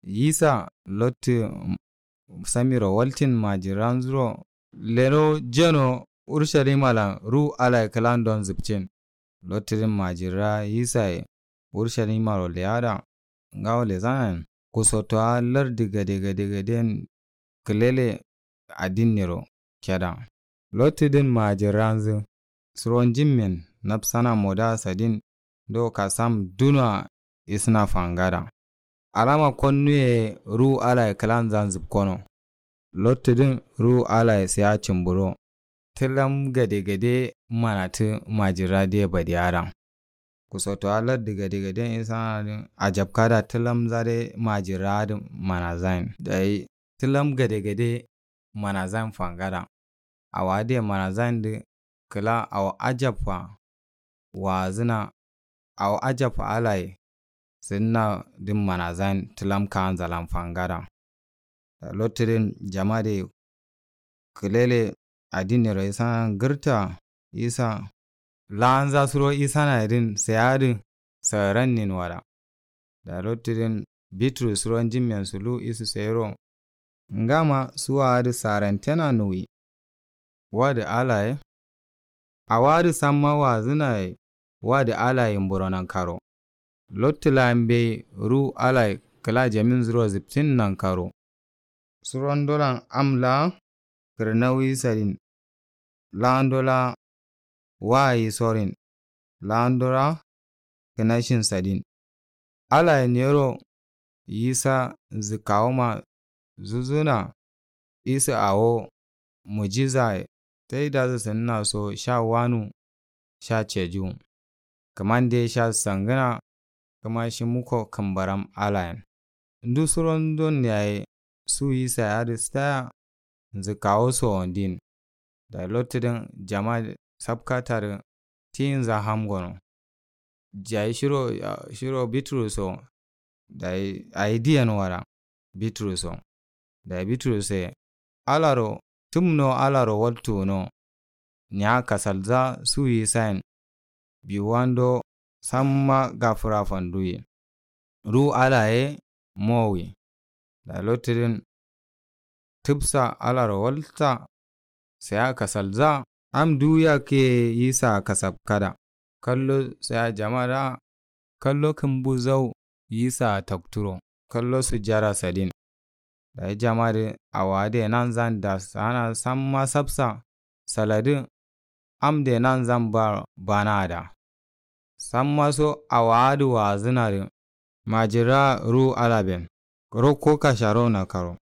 Isa lotti samiro waltin majiran zuro leno jeno Urushalima la ru ala kalan don zipcin. Lottirin majira Isa Urushalima ro leada ngawo le zanan kusoto lardi gade kelele adiniro keda. Lottidin majiranzu suron jimmen napsana moda sadin do kasam duna isna fangada. Alama konnuye ru ala kalan zan zipkono. Lottidin ru ala siya cimburo. Tilam gade manatu majira de badiyara. Kusoto lardi gade isa ajabkada tilam zade majira manazain. Dai tilam gade manazain fangada. Awade manazain de kala aw ajabfa wazina aw ajabfa alai sinna dim manazain tilam kan zalam fangada. Lottidin jamade kelele adiniro isa girta isa lanza suro isa na idin sayadin sarannin wada. Da lottidin bitru suro jimmen sulu isu sayro ngama suwa adi sarantena nuwi wadi alai awadi samma wazina wadi alai mboronan karo. Lottila mbe ru alai kala jamin zuro ziptin nan karo. Suron dolan amla kirnawi sarin landola wayi sorin landola kinashin sadin. Alai nero isa zikawma zuzuna isa awo mujiza taida zanna so sha wanu sha cheju. Kamande sha sangana kama shi muko kambaram alain. Ndu suron don yae su isa yadista zikawo so ondin. Da lottidin jama sabkatar tin za hamgono. Jai shiro bitru so da idea no wara bitru so. Da bitru se alaro tumno alaro waltu no nya kasalza su isain biwando samma gafura fanduye. Ru alaye mowi. Da lottidin tipsa alaro walta saya kasalza am duya ke isa kasabkada. Kallo saya jamada kallo kumbuzau isa takturo. Kallo su jara sadin. Da jamade awade nan zan da sana samma sabsa saladin amde nan zan banada. Samma so awadu wa zinari majira ru alaben. Roko kasharo na karo.